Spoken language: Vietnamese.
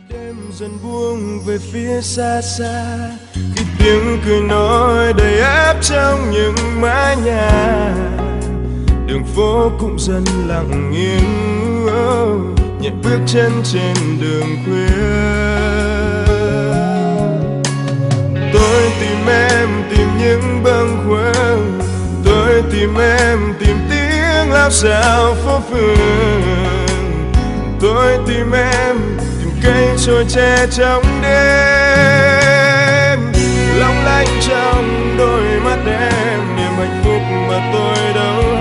Đêm dần buông về phía xa xa, khi tiếng cười nói đầy áp trong những mái nhà. Đường phố cũng dần lặng yên, nhẹ bước chân trên đường khuya. Tôi tìm em, tìm những bâng khuâng. Tôi tìm em, tìm tiếng lao xao phố phường. Tôi tìm em, tìm cây trôi che trong đêm. Long lanh trong đôi mắt em, niềm hạnh phúc mà tôi đâu